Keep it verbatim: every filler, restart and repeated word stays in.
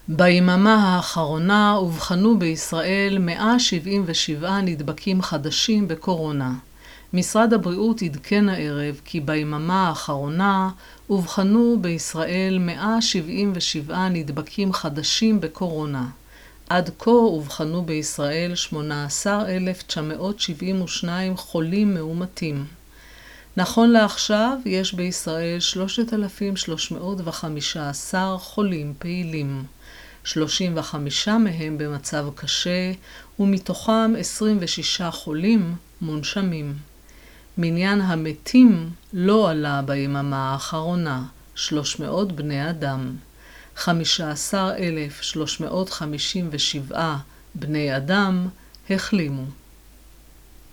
ביממה האחרונה אובחנו בישראל מאה שבעים ושבעה נדבקים חדשים בקורונה. משרד הבריאות עדכן הערב כי ביממה האחרונה אובחנו בישראל מאה שבעים ושבעה נדבקים חדשים בקורונה. עד כה אובחנו בישראל שמונה עשר אלף תשע מאות שבעים ושניים חולים מאומתים. נכון לעכשיו יש בישראל שלושת אלפים שלוש מאות וחמישה עשר חולים פעילים. שלושים וחמישה מהם במצב קשה, ומתוכם עשרים ושישה חולים מונשמים. מניין המתים לא עלה ביממה האחרונה, שלוש מאות בני אדם. חמישה עשר אלף שלוש מאות חמישים ושבעה בני אדם החלימו.